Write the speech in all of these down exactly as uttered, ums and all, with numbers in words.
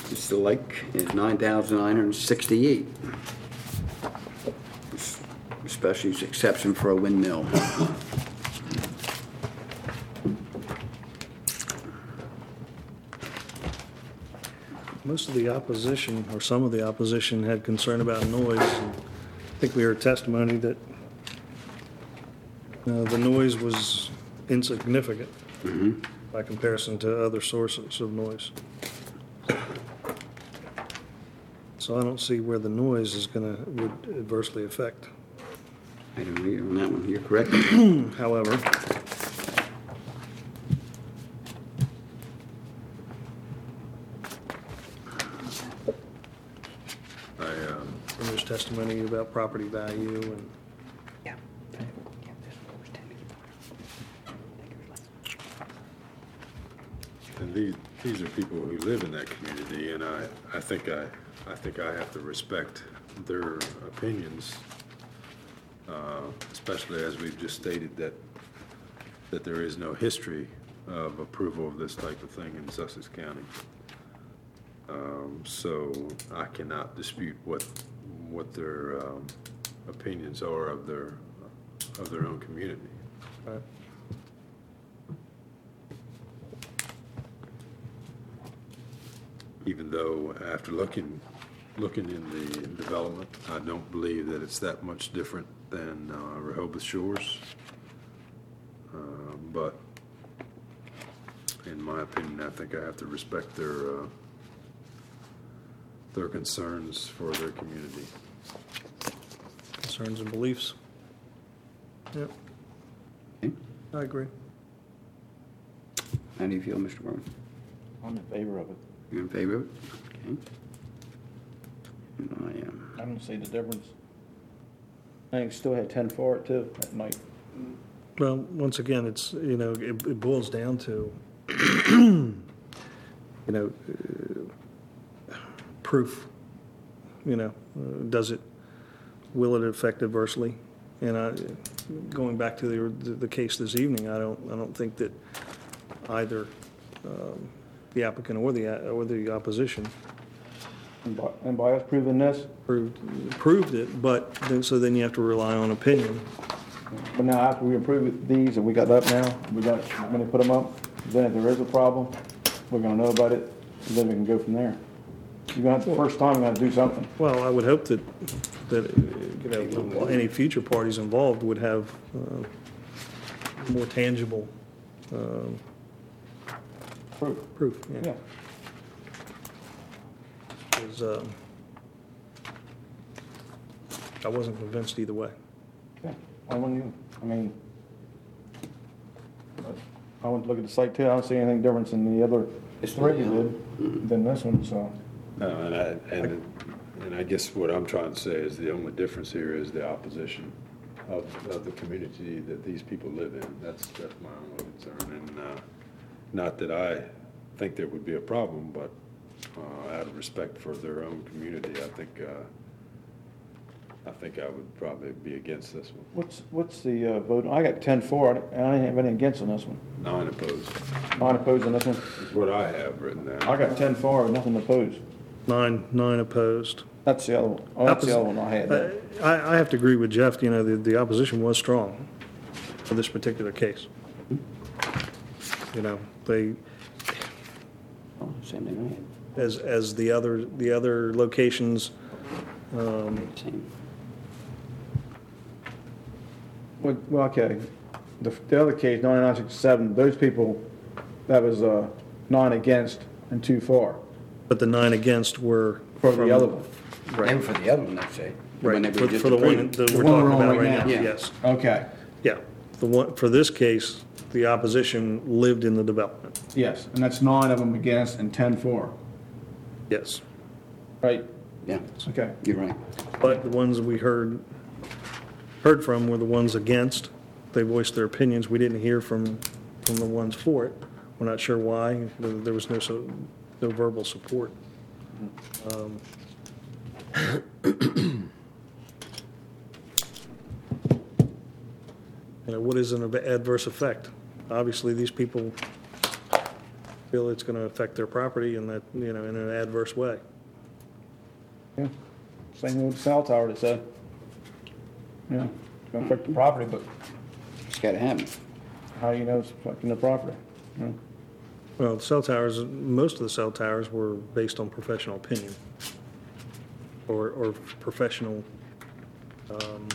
Mister Lake is nine thousand nine hundred sixty-eight. Especially exception for a windmill. Most of the opposition, or some of the opposition, had concern about noise. And I think we heard testimony that uh, the noise was insignificant Mm-hmm. by comparison to other sources of noise. So I don't see where the noise is going to, would adversely affect. I don't agree on that one. You're correct. However, I, um, and there's testimony about property value and Yeah. and these, these are people who live in that community, and I, I think I, I think I have to respect their opinions, uh, especially as we've just stated that, that there is no history of approval of this type of thing in Sussex County. Um, so I cannot dispute what, what their, um, opinions are of their, of their own community. uh, Even though after looking, looking in the development, I don't believe that it's that much different than uh, Rehoboth Shores. Uh, But in my opinion, I think I have to respect their, uh, their concerns for their community. concerns and beliefs. Yep, Okay. I agree. How do you feel, Mister Berman? I'm in favor of it. You in favor of it? Okay. And I am. I don't see the difference. I think still had ten for it too, that night. Well, once again, it's, you know, it, it boils down to, you know, uh, proof. You know, uh, does it, will it affect adversely? And I, going back to the, the case this evening, I don't, I don't think that either um, the applicant or the, or the opposition And by, and by us proving this, proved, proved it, but then, so then you have to rely on opinion. but now after we approve these and we got up now, we got, when they put them up, then if there is a problem, we're gonna know about it, and then we can go from there. You're gonna have, the first time, you're gonna do something. Well, I would hope that, that, uh, you know, any future parties involved would have uh, more tangible um, Proof. proof. Yeah. 'Cause, um, I wasn't convinced either way. Yeah, I wouldn't even, I mean, but I went to look at the site too, I don't see anything different in the other three we did than this one, so. No, and I, and, and I guess what I'm trying to say is the only difference here is the opposition of, of the community that these people live in. That's, that's my only concern, and, uh, not that I think there would be a problem, but, uh, out of respect for their own community, I think, uh, I think I would probably be against this one. What's, what's the uh, vote? I got ten for it, and I didn't have anything against on this one. Nine opposed Nine opposed on this one. is what I have written down. I got ten for, nothing opposed. Nine, nine opposed. That's the other one. Oh, that's the other one I had. Uh, I, I have to agree with Jeff, you know, the, the opposition was strong for this particular case. You know, they, Oh, same thing as, as the other, the other locations, um, I had. Same. Well, well, okay. The, the other case, ninety-nine sixty-seven, those people, that was uh, nine against and two for, but the nine against were. for from- the other one. And for the other one, I'd say. The one Right, that we for, just for the one approved. that The we're one we're talking on about right right now, now. Yeah. yes. Okay, Yeah, the one, for this case, the opposition lived in the development, yes, and that's nine of them against and ten for, yes. right? Yeah, Okay. you're right. But the ones we heard, heard from were the ones against. They voiced their opinions. We didn't hear from, from the ones for it. We're not sure why. There there was no, so, no verbal support. Um, You know, what is an adverse effect? Obviously, these people feel it's going to affect their property in that, you know, in an adverse way. Yeah, same with the cell tower that said, yeah, it's gonna affect the property, but It's gotta happen. how do you know it's affecting the property? Yeah. Well, the cell towers, most of the cell towers were based on professional opinion or, or professional um,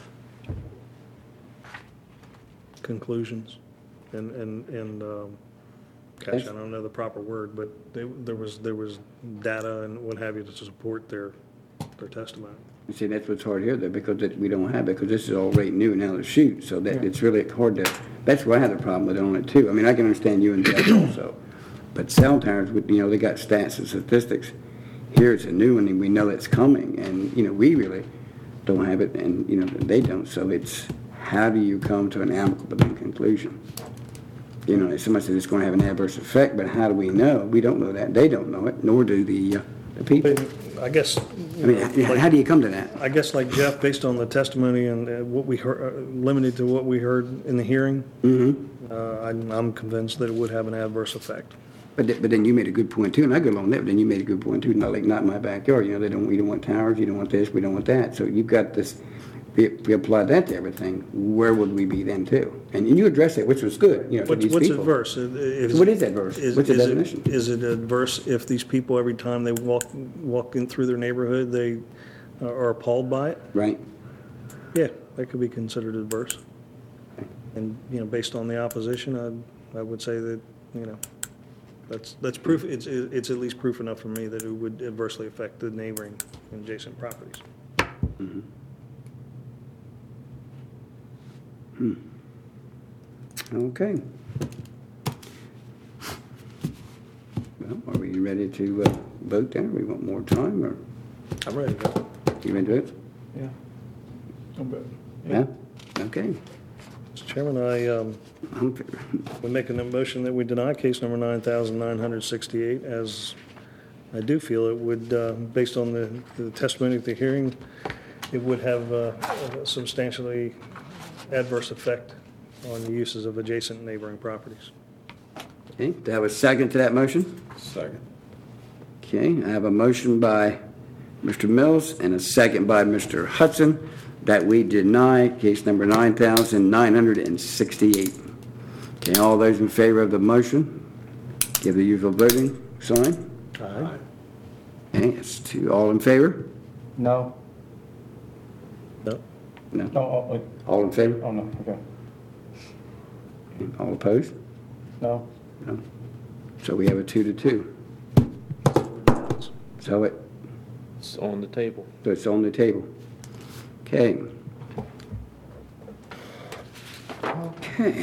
conclusions. And, and, and, um, gosh, I don't know the proper word, but they, there was, there was data and what have you to support their, their testimony. You see, that's what's hard here, though, because it, we don't have it, because this is all right new now to shoot, so that, it's really hard to, that's where I have the problem with it on it, too. I mean, I can understand you and Jeff also, but cell towers, would you know, they got stats and statistics. Here, it's a new one, and we know it's coming, and, you know, we really don't have it, and, you know, they don't, so it's, how do you come to an amicable conclusion? You know, somebody says it's going to have an adverse effect, but how do we know? We don't know that. They don't know it, nor do the, uh, the people. But I guess, I you mean, know, how- like- how do you come to that? I guess like Jeff, based on the testimony and uh, what we heard, uh, limited to what we heard in the hearing, Mm-hmm. uh, I'm I'm convinced that it would have an adverse effect. But, th- but then you made a good point too, and I go along with that, but then you made a good point too, not like, not in my backyard, you know, they don't, we don't want towers, you don't want this, we don't want that, so you've got this, if we apply that to everything, where would we be then too? And and you addressed that, which was good, you know, for What's these what's people. adverse? It- it- What is adverse? is- What's the is it- definition? Is it adverse if these people, every time they walk, walk in through their neighborhood, they uh, are appalled by it? Right? Yeah, that could be considered adverse. And, you know, based on the opposition, I, I would say that, you know, that's, that's proof, it's, it's at least proof enough for me that it would adversely affect the neighboring and adjacent properties. Okay. Well, are we ready to uh, vote then? We want more time, or I'm ready to go. you ready to vote? Yeah. I'm good. Yeah? Okay. Mister Chairman, I, um, I'm fa- would make a motion that we deny case number nine thousand nine hundred sixty-eight, as I do feel it would, uh, based on the the testimony at the hearing, it would have uh, a substantially adverse effect on the uses of adjacent neighboring properties. Okay, do I have a second to that motion? Second. Okay, I have a motion by Mister Mills and a second by Mister Hudson that we deny case number nine thousand nine hundred sixty-eight. Okay, all those in favor of the motion, give the usual voting sign. Aye. Okay, it's two, all in favor? No, No? No. no, oh, All in favor? oh, no, okay, All opposed? no. No. So we have a two to two. So it, It's on the table. so it's on the table. Okay. Okay.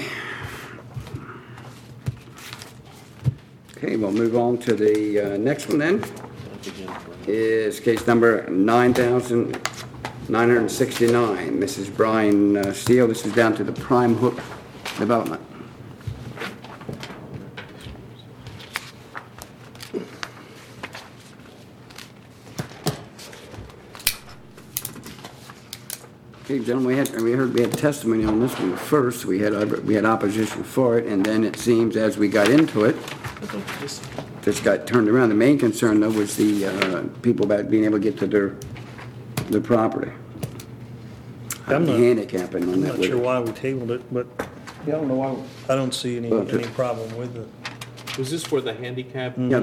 Okay, we'll move on to the uh, next one then. Is case number nine thousand nine hundred sixty-nine. Missus Brian uh, Steele, this is down to the Prime Hook Development. Okay, gentlemen, we had, we heard, we had testimony on this one first. We had, we had opposition for it, and then it seems as we got into it, this got turned around. The main concern, though, was the uh, people about being able to get to their, their property. I'm not- Handicapping on I'm that. not with sure it. why we tabled it, but Yeah, I don't know why, I don't see any, Well, any problem with it. Was this for the handicap? Yeah,